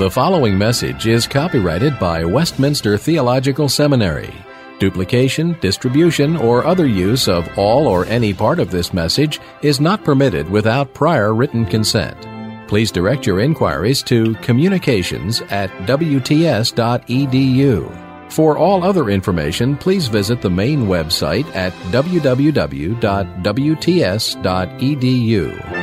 The following message is copyrighted by Westminster Theological Seminary. Duplication, distribution, or other use of all or any part of this message is not permitted without prior written consent. Please direct your inquiries to communications@wts.edu. For all other information, please visit the main website at www.wts.edu.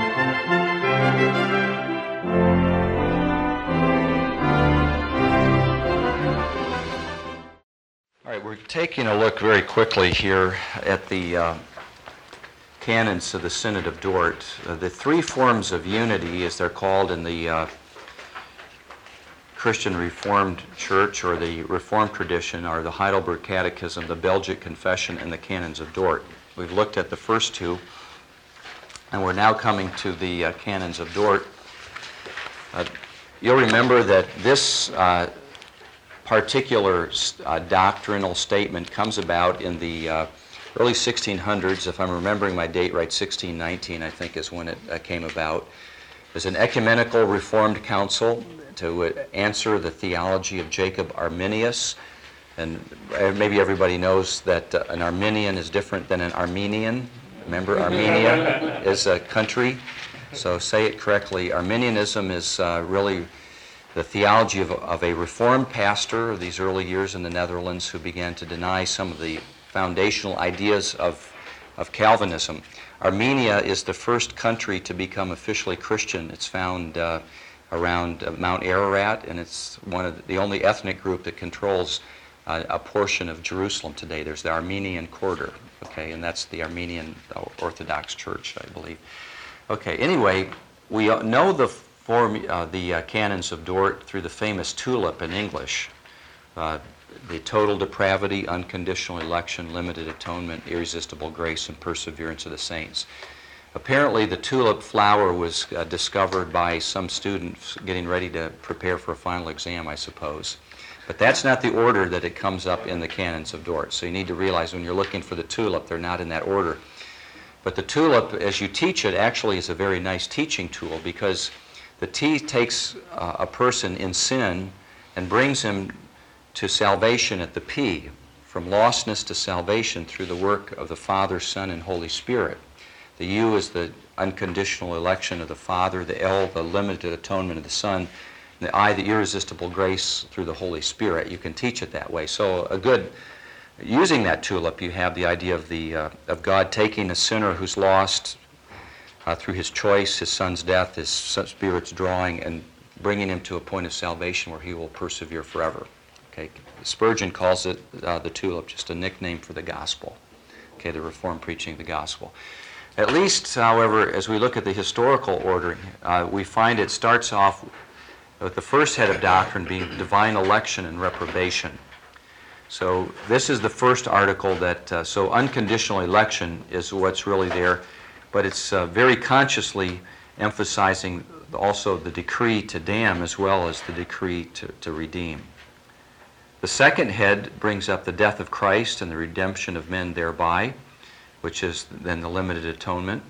We're taking a look very quickly here at the canons of the Synod of Dort. The three forms of unity, as they're called in the Christian Reformed Church or the Reformed tradition, are the Heidelberg Catechism, the Belgic Confession, and the Canons of Dort. We've looked at the first two, and we're now coming to the Canons of Dort. You'll remember that this particular doctrinal statement comes about in the early 1600s. If I'm remembering my date right, 1619 I think is when it came about. There's an ecumenical Reformed council to answer the theology of Jacob Arminius, and maybe everybody knows that an Arminian is different than an Armenian. Remember, Armenia is a country, so say it correctly. Arminianism is really the theology of a Reformed pastor of these early years in the Netherlands who began to deny some of the foundational ideas of Calvinism. Armenia is the first country to become officially Christian. It's found around Mount Ararat, and it's one of the only ethnic group that controls a portion of Jerusalem today. There's the Armenian quarter, okay, and that's the Armenian Orthodox Church, I believe. Okay, anyway, we know the Canons of Dort through the famous TULIP in English. The total depravity, unconditional election, limited atonement, irresistible grace, and perseverance of the saints. Apparently the tulip flower was discovered by some students getting ready to prepare for a final exam, I suppose. But that's not the order that it comes up in the Canons of Dort. So you need to realize when you're looking for the tulip, they're not in that order. But the tulip, as you teach it, actually is a very nice teaching tool, because the T takes a person in sin and brings him to salvation at the P, from lostness to salvation through the work of the Father, Son, and Holy Spirit. The U is the unconditional election of the Father, the L, the limited atonement of the Son, and the I, the irresistible grace through the Holy Spirit. You can teach it that way. So using that tulip, you have the idea of God taking a sinner who's lost, through his choice, his son's death, his spirit's drawing, and bringing him to a point of salvation where he will persevere forever. Okay, Spurgeon calls it the tulip, just a nickname for the gospel. Okay, the Reformed preaching of the gospel. At least, however, as we look at the historical ordering, we find it starts off with the first head of doctrine being divine election and reprobation. So this is the first article that, so unconditional election is what's really there. But it's very consciously emphasizing also the decree to damn as well as the decree to redeem. The second head brings up the death of Christ and the redemption of men thereby, which is then the limited atonement.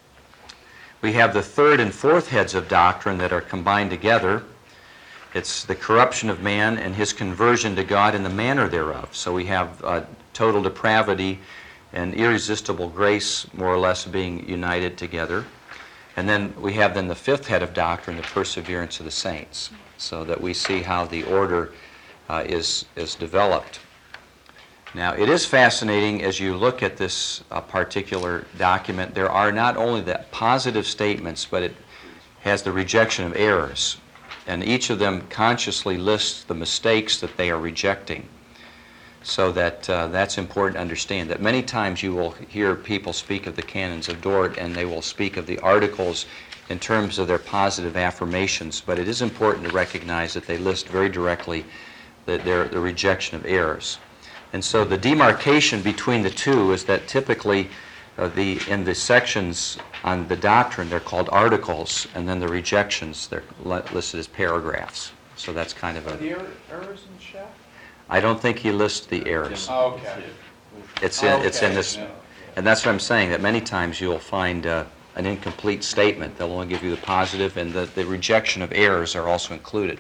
We have the third and fourth heads of doctrine that are combined together. It's the corruption of man and his conversion to God and the manner thereof. So we have total depravity and irresistible grace more or less being united together. And then we have the fifth head of doctrine, the perseverance of the saints, so that we see how the order is developed. Now, it is fascinating as you look at this particular document. There are not only the positive statements, but it has the rejection of errors. And each of them consciously lists the mistakes that they are rejecting. So that's important to understand, that many times you will hear people speak of the Canons of Dort and they will speak of the articles in terms of their positive affirmations, but it is important to recognize that they list very directly the rejection of errors. And so the demarcation between the two is that typically in the sections on the doctrine they're called articles, and then the rejections they're listed as paragraphs. So that's kind of Are the errors in Shaft? I don't think he lists the errors. Okay. It's in this, and that's what I'm saying, that many times you'll find an incomplete statement. They'll only give you the positive, and the rejection of errors are also included.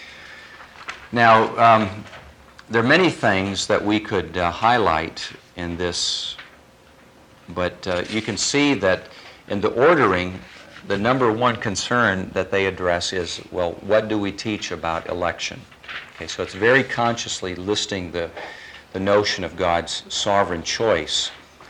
Now, there are many things that we could highlight in this, but you can see that in the ordering, the number one concern that they address is, well, what do we teach about election? Okay, so it's very consciously listing the notion of God's sovereign choice.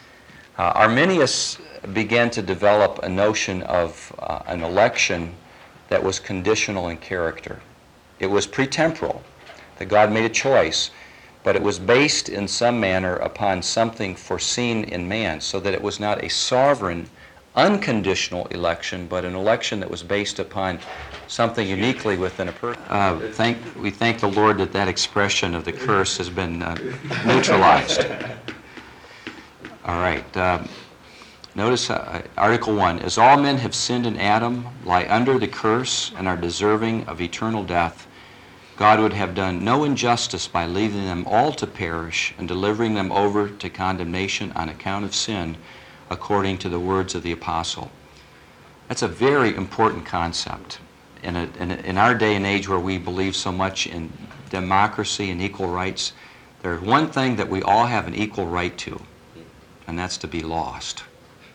Arminius began to develop a notion of an election that was conditional in character. It was pretemporal, that God made a choice, but it was based in some manner upon something foreseen in man, so that it was not a sovereign, unconditional election, but an election that was based upon something uniquely within a person. We thank the Lord that that expression of the curse has been neutralized. All right. Notice Article 1. As all men have sinned in Adam, lie under the curse, and are deserving of eternal death, God would have done no injustice by leaving them all to perish and delivering them over to condemnation on account of sin, according to the words of the apostle. That's a very important concept. In our day and age where we believe so much in democracy and equal rights, there's one thing that we all have an equal right to, and that's to be lost.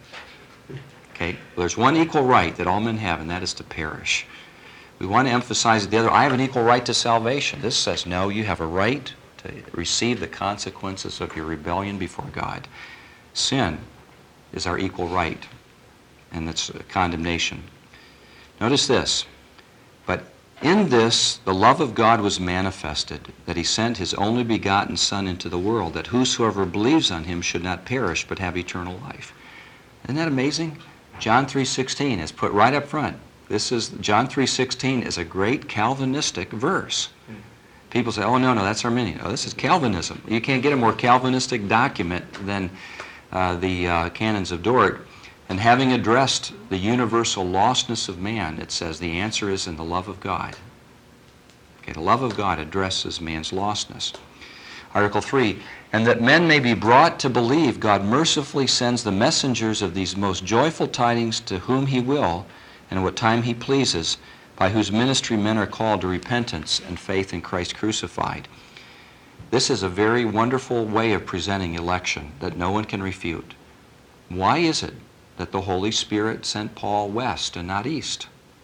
Okay? There's one equal right that all men have, and that is to perish. We want to emphasize the other. I have an equal right to salvation. This says, no, you have a right to receive the consequences of your rebellion before God. Sin is our equal right, and it's condemnation. Notice this. But in this, the love of God was manifested, that he sent his only begotten Son into the world, that whosoever believes on him should not perish, but have eternal life. Isn't that amazing? John 3:16 is put right up front. John 3:16 is a great Calvinistic verse. People say, oh, no, that's Arminian. Oh, this is Calvinism. You can't get a more Calvinistic document than the Canons of Dort. And having addressed the universal lostness of man, it says the answer is in the love of God. Okay, the love of God addresses man's lostness. Article 3, and that men may be brought to believe, God mercifully sends the messengers of these most joyful tidings to whom he will, and at what time he pleases, by whose ministry men are called to repentance and faith in Christ crucified. This is a very wonderful way of presenting election that no one can refute. Why is it that the Holy Spirit sent Paul west and not east?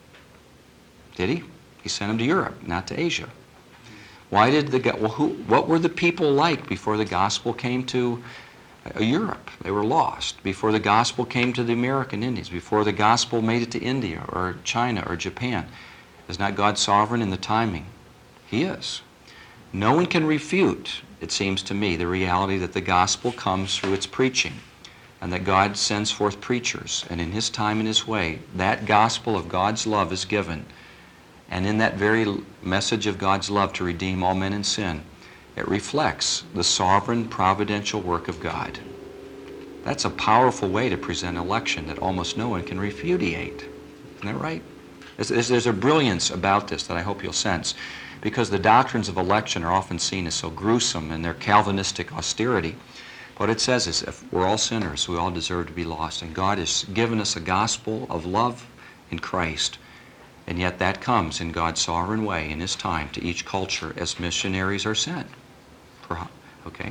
Did he? He sent him to Europe, not to Asia. Why did what were the people like before the gospel came to Europe? They were lost. Before the gospel came to the American Indians, before the gospel made it to India or China or Japan. Is not God sovereign in the timing? He is. No one can refute, it seems to me, the reality that the gospel comes through its preaching, and that God sends forth preachers, and in his time and his way, that gospel of God's love is given. And in that very message of God's love to redeem all men in sin, it reflects the sovereign providential work of God. That's a powerful way to present election that almost no one can repudiate. Isn't that right? There's a brilliance about this that I hope you'll sense, because the doctrines of election are often seen as so gruesome in their Calvinistic austerity. What it says is, if we're all sinners, we all deserve to be lost, and God has given us a gospel of love in Christ. And yet that comes in God's sovereign way in his time to each culture as missionaries are sent. Okay?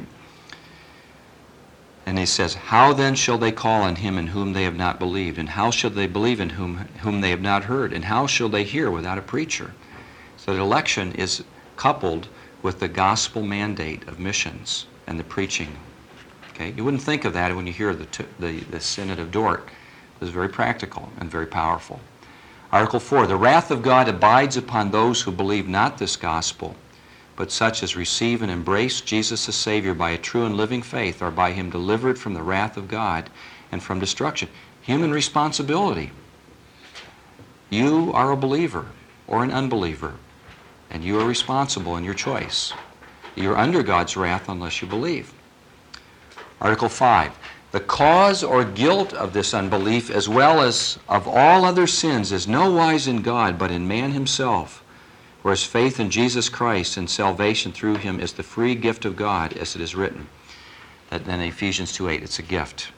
And he says, how then shall they call on him in whom they have not believed? And how shall they believe in whom they have not heard? And how shall they hear without a preacher? So that election is coupled with the gospel mandate of missions and the preaching. Okay? You wouldn't think of that when you hear the Synod of Dort. It was very practical and very powerful. Article 4, the wrath of God abides upon those who believe not this gospel, but such as receive and embrace Jesus as Savior by a true and living faith are by him delivered from the wrath of God and from destruction. Human responsibility. You are a believer or an unbeliever, and you are responsible in your choice. You're under God's wrath unless you believe. Article 5. The cause or guilt of this unbelief, as well as of all other sins, is no wise in God, but in man himself, whereas faith in Jesus Christ and salvation through him is the free gift of God, as it is written. That then Ephesians 2:8, it's a gift.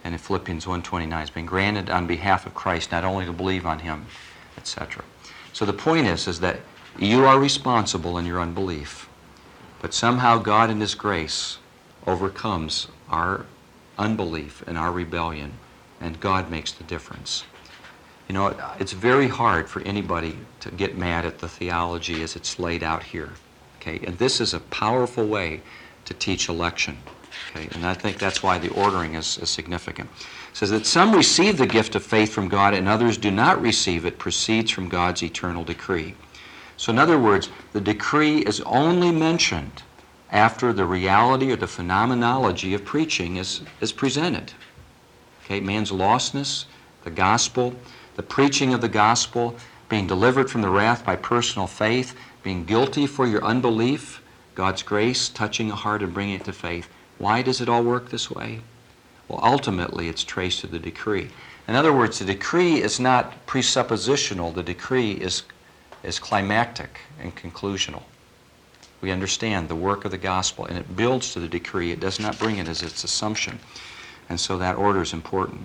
And in Philippians 1:29, it's been granted on behalf of Christ, not only to believe on him, etc. So the point is that you are responsible in your unbelief, but somehow God in his grace overcomes our unbelief and our rebellion, and God makes the difference. You know, it's very hard for anybody to get mad at the theology as it's laid out here. Okay, and this is a powerful way to teach election. Okay, and I think that's why the ordering is significant. It says that some receive the gift of faith from God and others do not receive it, proceeds from God's eternal decree. So in other words, the decree is only mentioned after the reality or the phenomenology of preaching is presented. Okay, man's lostness, the gospel, the preaching of the gospel, being delivered from the wrath by personal faith, being guilty for your unbelief, God's grace touching a heart and bringing it to faith. Why does it all work this way? Well, ultimately, it's traced to the decree. In other words, the decree is not presuppositional. The decree is climactic and conclusional. We understand the work of the gospel, and it builds to the decree. It does not bring it as its assumption. And so that order is important.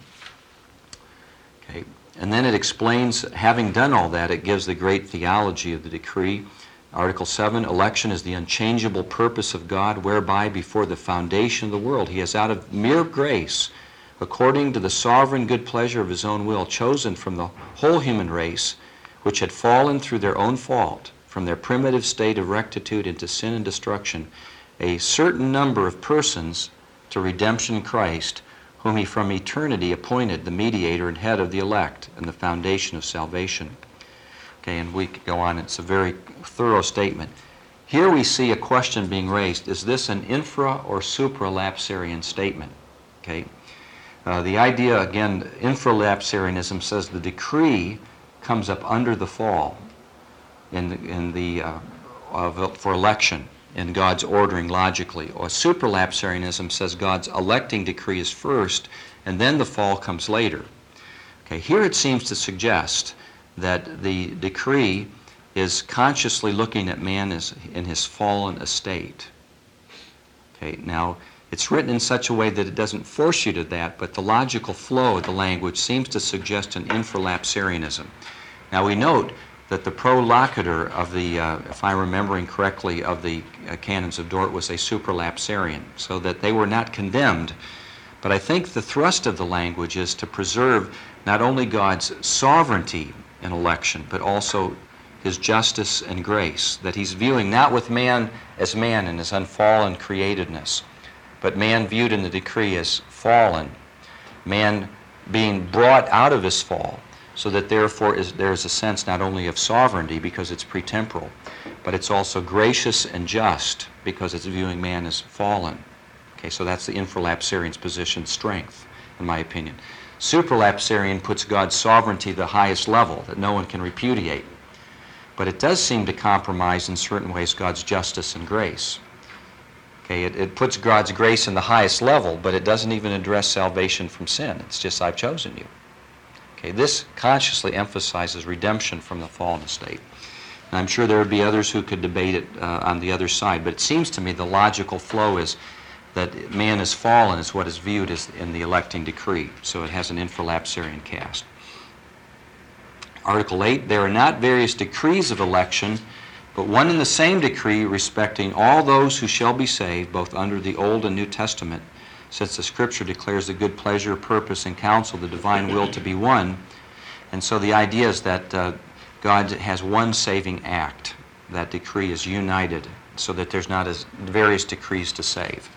Okay. And then it explains, having done all that, it gives the great theology of the decree. Article 7, election is the unchangeable purpose of God, whereby before the foundation of the world he has out of mere grace, according to the sovereign good pleasure of his own will, chosen from the whole human race, which had fallen through their own fault, from their primitive state of rectitude into sin and destruction, a certain number of persons to redemption in Christ, whom he from eternity appointed the mediator and head of the elect and the foundation of salvation. Okay, and we could go on. It's a very thorough statement. Here we see a question being raised. Is this an infra- or supralapsarian statement? Okay. The idea, again, infralapsarianism says the decree comes up under the fall for election in God's ordering logically. Or supralapsarianism says God's electing decree is first, and then the fall comes later. Okay, here it seems to suggest that the decree is consciously looking at man as in his fallen estate. Okay, now it's written in such a way that it doesn't force you to that, but the logical flow of the language seems to suggest an infralapsarianism. Now we note that the prolocutor of the, if I'm remembering correctly, of the canons of Dort was a supralapsarian, so that they were not condemned. But I think the thrust of the language is to preserve not only God's sovereignty in election, but also his justice and grace, that he's viewing not with man as man in his unfallen createdness, but man viewed in the decree as fallen, man being brought out of his fall, so that therefore there is a sense not only of sovereignty because it's pretemporal, but it's also gracious and just because it's viewing man as fallen. Okay, so that's the infralapsarian's position, strength, in my opinion. Supralapsarian puts God's sovereignty at the highest level that no one can repudiate. But it does seem to compromise in certain ways God's justice and grace. Okay, it puts God's grace in the highest level, but it doesn't even address salvation from sin. It's just, I've chosen you. Okay, this consciously emphasizes redemption from the fallen estate. And I'm sure there would be others who could debate it on the other side, but it seems to me the logical flow is that man is fallen is what is viewed as in the electing decree, so it has an infralapsarian cast. Article 8, there are not various decrees of election, but one and the same decree respecting all those who shall be saved, both under the Old and New Testament, since the Scripture declares the good pleasure, purpose, and counsel, the divine will to be one. And so the idea is that God has one saving act. That decree is united so that there's not as various decrees to save.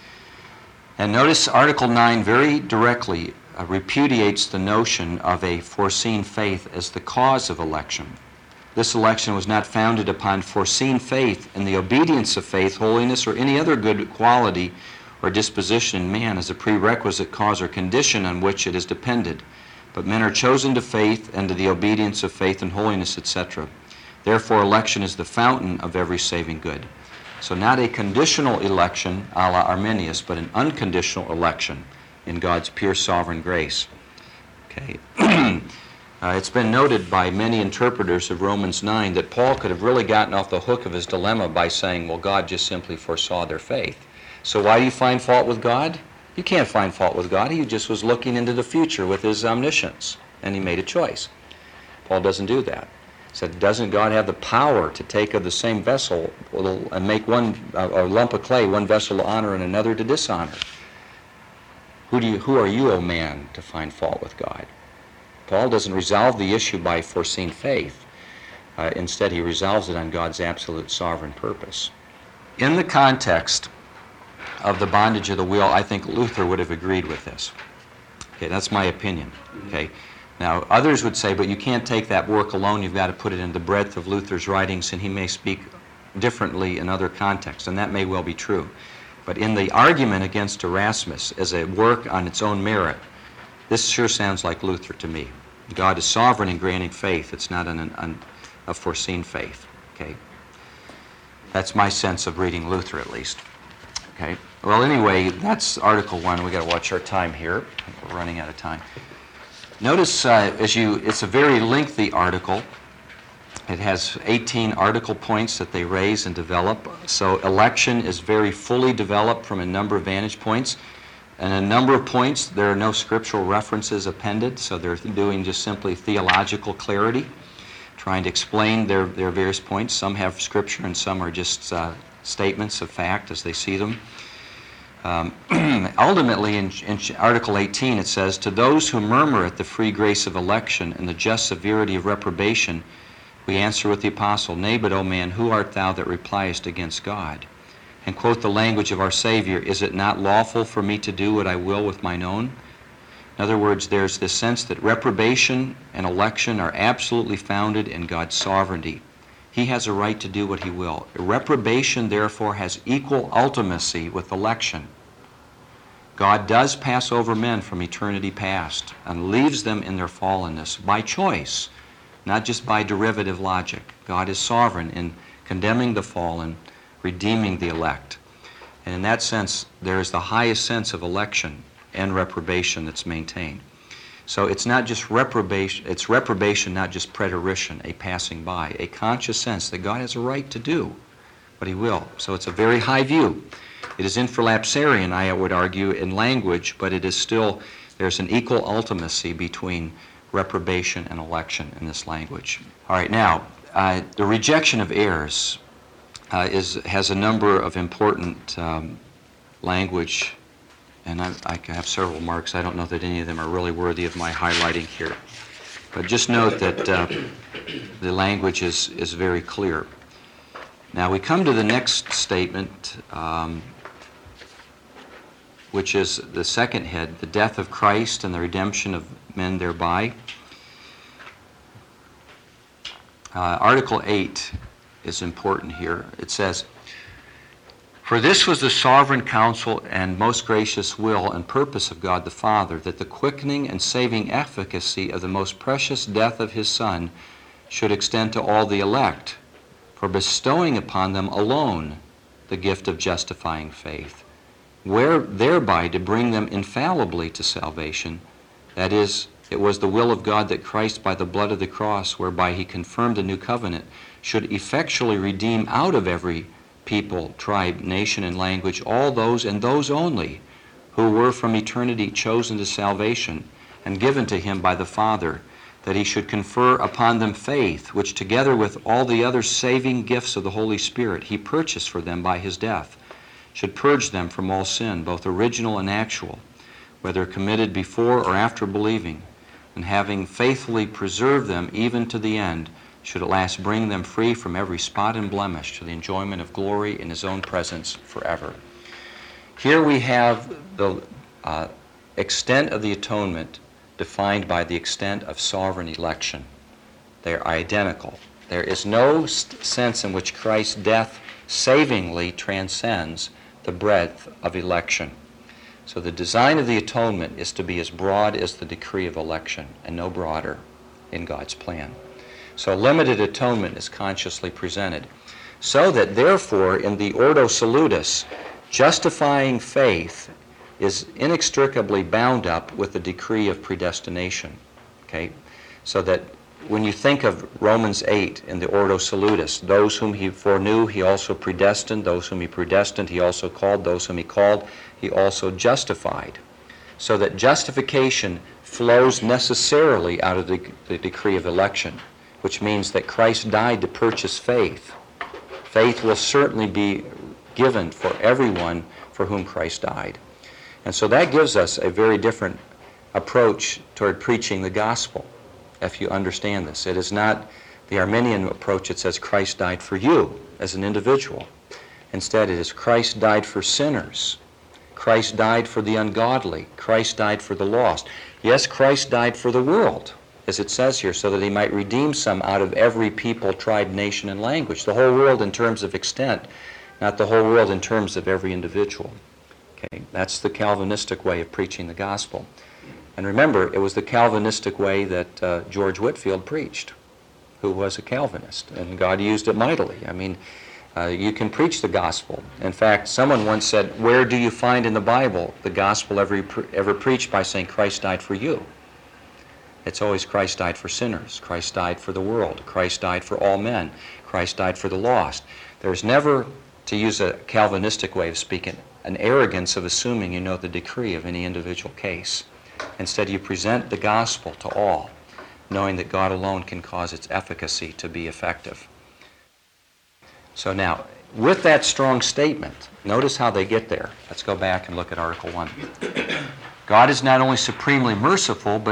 And notice Article 9 very directly repudiates the notion of a foreseen faith as the cause of election. This election was not founded upon foreseen faith in the obedience of faith, holiness, or any other good quality or disposition in man as a prerequisite cause or condition on which it is depended. But men are chosen to faith and to the obedience of faith and holiness, etc. Therefore, election is the fountain of every saving good. So not a conditional election a la Arminius, but an unconditional election in God's pure sovereign grace. Okay. It's been noted by many interpreters of Romans 9 that Paul could have really gotten off the hook of his dilemma by saying, well, God just simply foresaw their faith. So why do you find fault with God? You can't find fault with God. He just was looking into the future with his omniscience, and he made a choice. Paul doesn't do that. He said, doesn't God have the power to take of the same vessel and make one a lump of clay, one vessel to honor and another to dishonor? Who are you, O man, to find fault with God? Paul doesn't resolve the issue by foreseen faith. Instead, he resolves it on God's absolute sovereign purpose. In the context of the bondage of the will, I think Luther would have agreed with this. Okay, that's my opinion. Okay. Now, others would say, but you can't take that work alone. You've got to put it in the breadth of Luther's writings, and he may speak differently in other contexts, and that may well be true. But in the argument against Erasmus as a work on its own merit, this sure sounds like Luther to me. God is sovereign in granting faith. It's not a foreseen faith. Okay, that's my sense of reading Luther, at least. Okay. Well, anyway, that's Article 1. We've got to watch our time here. We're running out of time. Notice it's a very lengthy article. It has 18 article points that they raise and develop. So election is very fully developed from a number of vantage points. And a number of points, there are no scriptural references appended, so they're doing just simply theological clarity, trying to explain their various points. Some have scripture and some are just statements of fact as they see them. Ultimately, in Article 18, it says, to those who murmur at the free grace of election and the just severity of reprobation, we answer with the apostle, nay, but, O man, who art thou that repliest against God? And quote the language of our Savior, is it not lawful for me to do what I will with mine own? In other words, there's this sense that reprobation and election are absolutely founded in God's sovereignty. He has a right to do what he will. Reprobation, therefore, has equal ultimacy with election. God does pass over men from eternity past and leaves them in their fallenness by choice, not just by derivative logic. God is sovereign in condemning the fallen, redeeming the elect. And in that sense, there is the highest sense of election and reprobation that's maintained. So it's not just reprobation, it's reprobation, not just preterition, a passing by, a conscious sense that God has a right to do what he will. So it's a very high view. It is infralapsarian, I would argue, in language, but it is still, there's an equal ultimacy between reprobation and election in this language. All right, now, the rejection of heirs has a number of important language, and I have several marks. I don't know that any of them are really worthy of my highlighting here. But just note that the language is very clear. Now we come to the next statement, which is the second head, the death of Christ and the redemption of men thereby. Article 8 is important here. It says, for this was the sovereign counsel and most gracious will and purpose of God the Father, that the quickening and saving efficacy of the most precious death of his Son should extend to all the elect, for bestowing upon them alone the gift of justifying faith, where thereby to bring them infallibly to salvation. That is, it was the will of God that Christ, by the blood of the cross, whereby he confirmed the new covenant, should effectually redeem out of every people, tribe, nation, and language all those and those only who were from eternity chosen to salvation and given to him by the Father, that he should confer upon them faith, which together with all the other saving gifts of the Holy Spirit he purchased for them by his death, should purge them from all sin, both original and actual, whether committed before or after believing, and having faithfully preserved them even to the end, should at last bring them free from every spot and blemish to the enjoyment of glory in his own presence forever. Here we have the extent of the atonement defined by the extent of sovereign election. They are identical. There is no sense in which Christ's death savingly transcends the breadth of election. So the design of the atonement is to be as broad as the decree of election and no broader in God's plan. So limited atonement is consciously presented, so that therefore in the Ordo Salutis, justifying faith is inextricably bound up with the decree of predestination. Okay? So that when you think of Romans 8 in the Ordo Salutis, those whom he foreknew he also predestined, those whom he predestined he also called, those whom he called he also justified. So that justification flows necessarily out of the decree of election, which means that Christ died to purchase faith. Faith will certainly be given for everyone for whom Christ died. And so that gives us a very different approach toward preaching the gospel, if you understand this. It is not the Arminian approach that says Christ died for you as an individual. Instead, it is Christ died for sinners. Christ died for the ungodly. Christ died for the lost. Yes, Christ died for the world, as it says here, so that he might redeem some out of every people, tribe, nation, and language. The whole world in terms of extent, not the whole world in terms of every individual. Okay, that's the Calvinistic way of preaching the gospel. And remember, it was the Calvinistic way that George Whitefield preached, who was a Calvinist, and God used it mightily. I mean, you can preach the gospel. In fact, someone once said, where do you find in the Bible the gospel ever preached by saying Christ died for you? It's always Christ died for sinners. Christ died for the world. Christ died for all men. Christ died for the lost. There's never, to use a Calvinistic way of speaking, an arrogance of assuming you know the decree of any individual case. Instead, you present the gospel to all, knowing that God alone can cause its efficacy to be effective. So now, with that strong statement, notice how they get there. Let's go back and look at Article 1. God is not only supremely merciful, but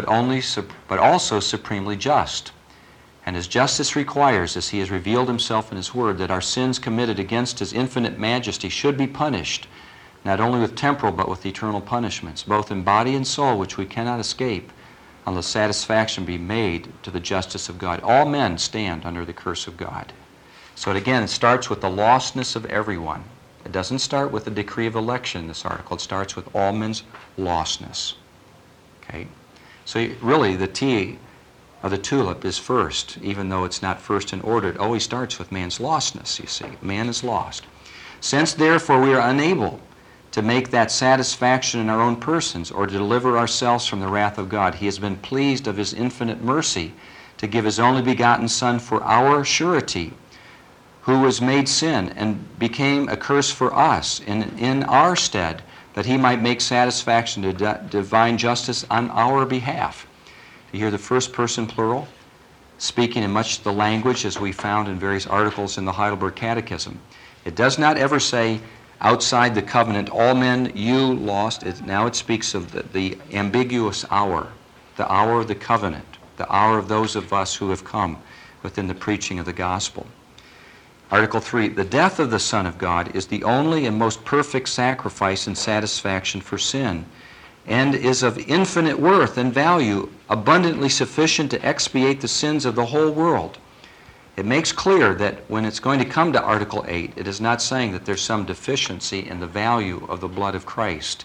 also supremely just. And His justice requires, as He has revealed Himself in His Word, that our sins committed against His infinite majesty should be punished, not only with temporal but with eternal punishments, both in body and soul, which we cannot escape, unless satisfaction be made to the justice of God. All men stand under the curse of God. So it starts with the lostness of everyone. It doesn't start with the decree of election in this article. It starts with all men's lostness. Okay? So really, the T of the tulip is first, even though it's not first in order. It always starts with man's lostness, you see. Man is lost. Since, therefore, we are unable to make that satisfaction in our own persons or to deliver ourselves from the wrath of God, He has been pleased of His infinite mercy to give His only begotten Son for our surety, who was made sin and became a curse for us in our stead, that He might make satisfaction to divine justice on our behalf. You hear the first person plural, speaking in much the language as we found in various articles in the Heidelberg Catechism. It does not ever say, outside the covenant, all men, you lost. Now it speaks of the ambiguous hour, the hour of the covenant, the hour of those of us who have come within the preaching of the gospel. Article 3, the death of the Son of God is the only and most perfect sacrifice and satisfaction for sin, and is of infinite worth and value, abundantly sufficient to expiate the sins of the whole world. It makes clear that when it's going to come to Article 8, it is not saying that there's some deficiency in the value of the blood of Christ.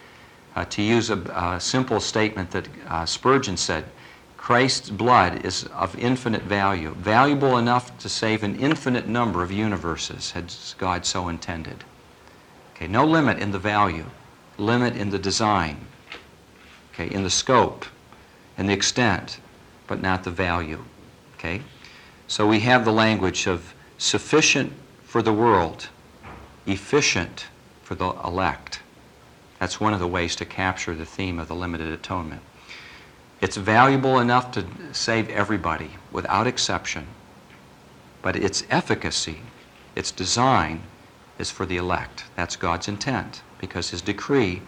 To use a simple statement that Spurgeon said, Christ's blood is of infinite value, valuable enough to save an infinite number of universes, had God so intended. Okay, no limit in the value, limit in the design, okay, in the scope, in the extent, but not the value. Okay? So we have the language of sufficient for the world, efficient for the elect. That's one of the ways to capture the theme of the limited atonement. It's valuable enough to save everybody without exception, but its efficacy, its design, is for the elect. That's God's intent, because His decree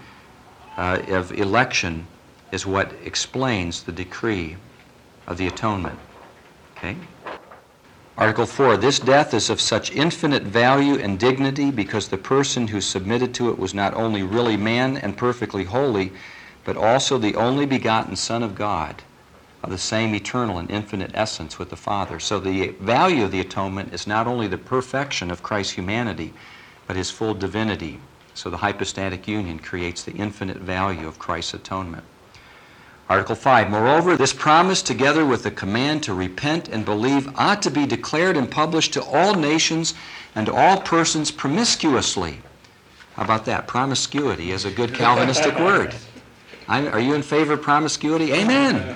of election is what explains the decree of the atonement. Okay? Article 4, this death is of such infinite value and dignity because the person who submitted to it was not only really man and perfectly holy, but also the only begotten Son of God, of the same eternal and infinite essence with the Father. So the value of the atonement is not only the perfection of Christ's humanity, but His full divinity. So the hypostatic union creates the infinite value of Christ's atonement. Article 5, moreover, this promise, together with the command to repent and believe, ought to be declared and published to all nations and all persons promiscuously. How about that? Promiscuity is a good Calvinistic word. Are you in favor of promiscuity? Amen.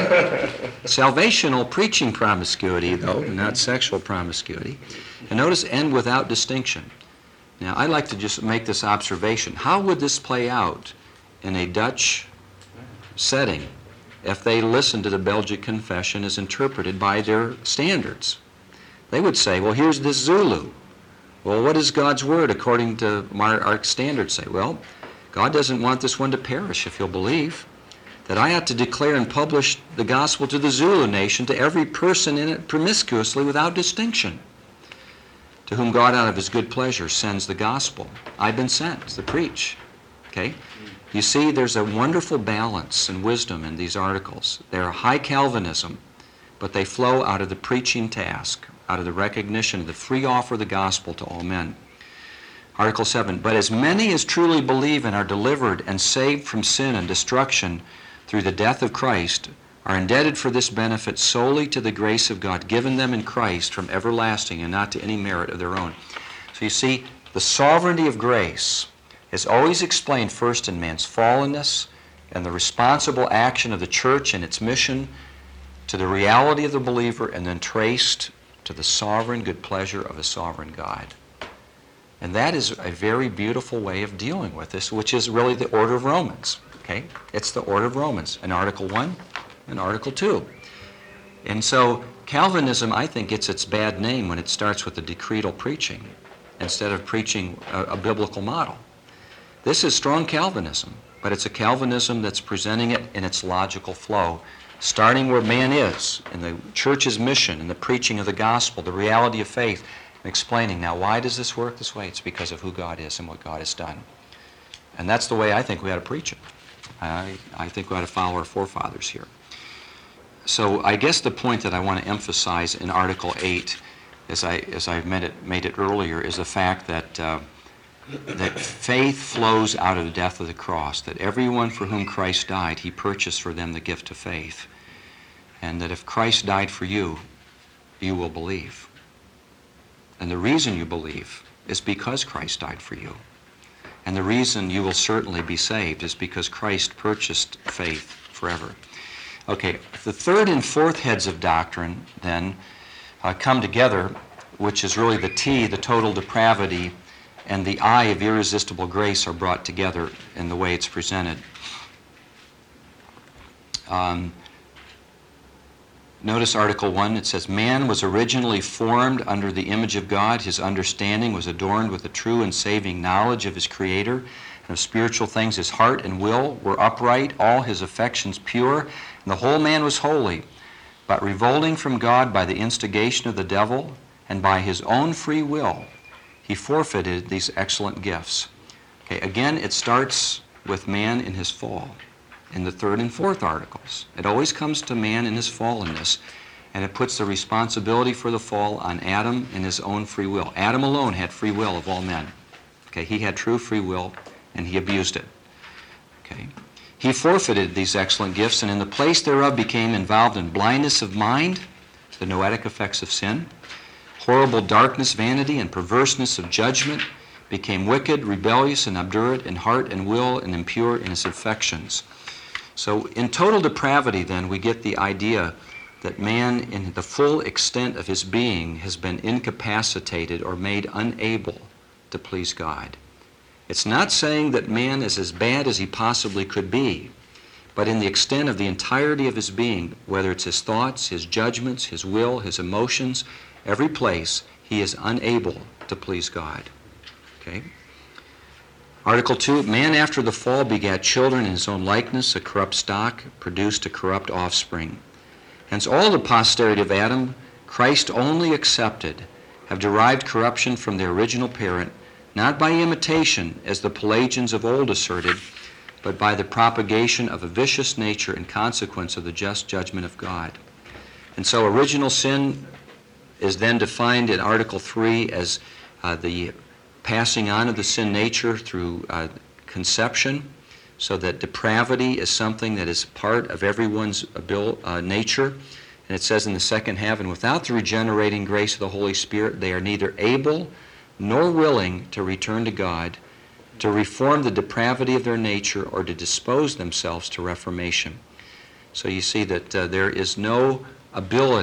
Salvational preaching promiscuity, though, not sexual promiscuity. And notice, and without distinction. Now, I'd like to just make this observation. How would this play out in a Dutch setting if they listened to the Belgic Confession as interpreted by their standards? They would say, well, here's this Zulu. Well, what does God's Word according to our standards say? Well, God doesn't want this one to perish, if you'll believe, that I ought to declare and publish the gospel to the Zulu nation, to every person in it promiscuously without distinction, to whom God out of his good pleasure sends the gospel. I've been sent to preach. Okay? You see, there's a wonderful balance and wisdom in these articles. They're high Calvinism, but they flow out of the preaching task, out of the recognition of the free offer of the gospel to all men. Article 7, but as many as truly believe and are delivered and saved from sin and destruction through the death of Christ are indebted for this benefit solely to the grace of God given them in Christ from everlasting and not to any merit of their own. So you see, the sovereignty of grace is always explained first in man's fallenness and the responsible action of the church and its mission to the reality of the believer, and then traced to the sovereign good pleasure of a sovereign God. And that is a very beautiful way of dealing with this, which is really the order of Romans. Okay? It's the order of Romans in Article 1 and Article 2. And so Calvinism, I think, gets its bad name when it starts with the decretal preaching instead of preaching a biblical model. This is strong Calvinism, but it's a Calvinism that's presenting it in its logical flow, starting where man is, in the church's mission, in the preaching of the gospel, the reality of faith, and explaining, now, why does this work this way? It's because of who God is and what God has done. And that's the way I think we ought to preach it. I think we ought to follow our forefathers here. So I guess the point that I want to emphasize in Article 8, as I made it earlier, is the fact that that faith flows out of the death of the cross, that everyone for whom Christ died, he purchased for them the gift of faith. And that if Christ died for you, you will believe. And the reason you believe is because Christ died for you. And the reason you will certainly be saved is because Christ purchased faith forever. Okay, the third and fourth heads of doctrine then come together, which is really the T, the total depravity, and the I of irresistible grace are brought together in the way it's presented. Notice Article 1, it says, man was originally formed under the image of God. His understanding was adorned with the true and saving knowledge of his Creator and of spiritual things. His heart and will were upright, all his affections pure, and the whole man was holy. But revolting from God by the instigation of the devil and by his own free will, he forfeited these excellent gifts. Okay, again, it starts with man in his fall. In the third and fourth articles, it always comes to man in his fallenness, and it puts the responsibility for the fall on Adam and his own free will. Adam alone had free will of all men. Okay, he had true free will, and he abused it. Okay, he forfeited these excellent gifts, and in the place thereof became involved in blindness of mind, the noetic effects of sin, horrible darkness, vanity, and perverseness of judgment, became wicked, rebellious, and obdurate in heart and will, and impure in his affections. So in total depravity, then, we get the idea that man, in the full extent of his being, has been incapacitated or made unable to please God. It's not saying that man is as bad as he possibly could be, but in the extent of the entirety of his being, whether it's his thoughts, his judgments, his will, his emotions, every place, he is unable to please God. Okay? Article 2, man after the fall begat children in his own likeness, a corrupt stock, produced a corrupt offspring. Hence all the posterity of Adam, Christ only accepted, have derived corruption from their original parent, not by imitation, as the Pelagians of old asserted, but by the propagation of a vicious nature in consequence of the just judgment of God. And so original sin is then defined in Article 3 as the passing on of the sin nature through conception, so that depravity is something that is part of everyone's nature. And it says in the second half, and without the regenerating grace of the Holy Spirit, they are neither able nor willing to return to God, to reform the depravity of their nature, or to dispose themselves to reformation. So you see that there is no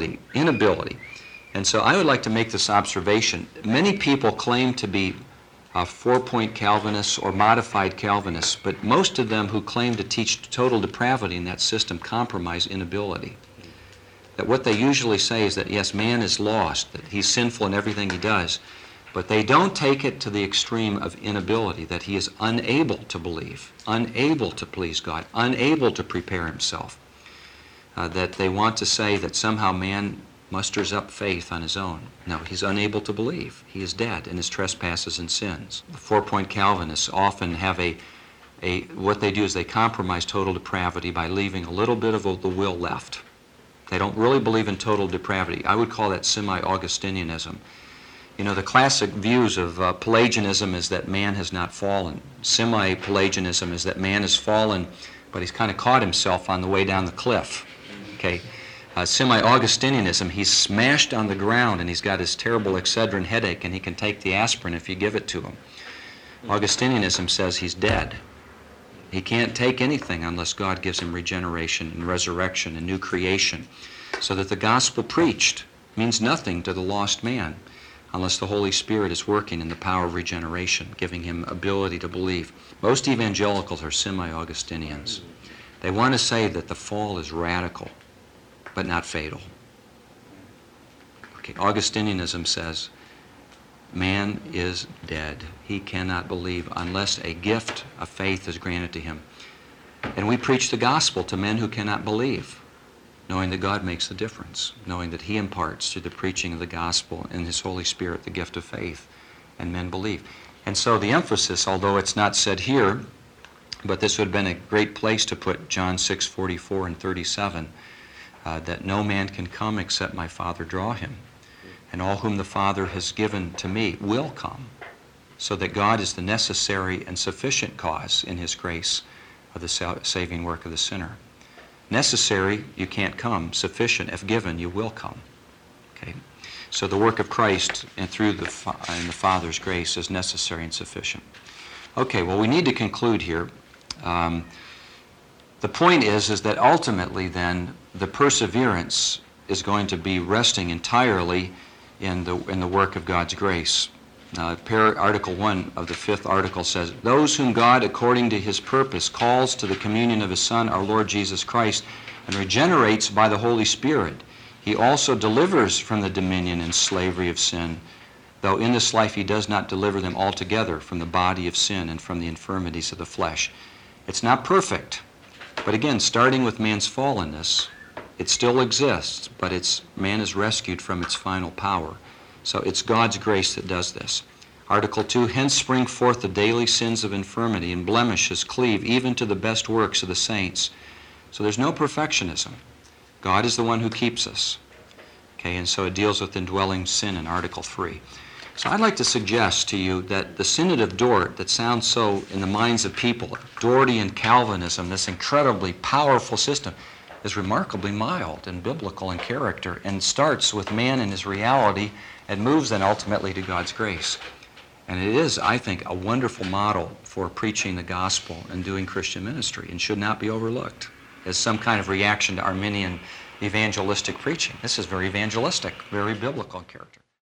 inability. And so I would like to make this observation. Many people claim to be four-point Calvinists or modified Calvinists, but most of them who claim to teach total depravity in that system compromise inability. That what they usually say is that, yes, man is lost, that he's sinful in everything he does, but they don't take it to the extreme of inability, that he is unable to believe, unable to please God, unable to prepare himself. That they want to say that somehow man musters up faith on his own. No, he's unable to believe. He is dead in his trespasses and sins. The four-point Calvinists often have what they do is they compromise total depravity by leaving a little bit of the will left. They don't really believe in total depravity. I would call that semi-Augustinianism. You know, the classic views of Pelagianism is that man has not fallen. Semi-Pelagianism is that man has fallen, but he's kind of caught himself on the way down the cliff. Okay. Semi-Augustinianism, he's smashed on the ground and he's got his terrible Excedrin headache and he can take the aspirin if you give it to him. Augustinianism says he's dead. He can't take anything unless God gives him regeneration and resurrection and new creation. So that the gospel preached means nothing to the lost man unless the Holy Spirit is working in the power of regeneration, giving him ability to believe. Most evangelicals are semi-Augustinians. They want to say that the fall is radical, but not fatal. Okay, Augustinianism says man is dead. He cannot believe unless a gift of faith is granted to him. And we preach the gospel to men who cannot believe, knowing that God makes the difference, knowing that he imparts through the preaching of the gospel and his Holy Spirit the gift of faith, and men believe. And so the emphasis, although it's not said here, but this would have been a great place to put John 6:44 and 37, that no man can come except my Father draw him, and all whom the Father has given to me will come, so that God is the necessary and sufficient cause in his grace of the saving work of the sinner. Necessary, you can't come. Sufficient, if given, you will come. Okay? So the work of Christ and through the Father's grace is necessary and sufficient. Okay, well, we need to conclude here. The point is that ultimately then the perseverance is going to be resting entirely in the work of God's grace. Article 1 of the 5th article says, those whom God, according to his purpose, calls to the communion of his Son, our Lord Jesus Christ, and regenerates by the Holy Spirit, he also delivers from the dominion and slavery of sin, though in this life he does not deliver them altogether from the body of sin and from the infirmities of the flesh. It's not perfect, but again, starting with man's fallenness, it still exists, but man is rescued from its final power. So it's God's grace that does this. Article 2, hence spring forth the daily sins of infirmity, and blemishes cleave even to the best works of the saints. So there's no perfectionism. God is the one who keeps us. Okay, and so it deals with indwelling sin in Article 3. So I'd like to suggest to you that the Synod of Dort, that sounds so in the minds of people, Dortian Calvinism, this incredibly powerful system, is remarkably mild and biblical in character and starts with man and his reality and moves then ultimately to God's grace. And it is, I think, a wonderful model for preaching the gospel and doing Christian ministry and should not be overlooked as some kind of reaction to Arminian evangelistic preaching. This is very evangelistic, very biblical in character.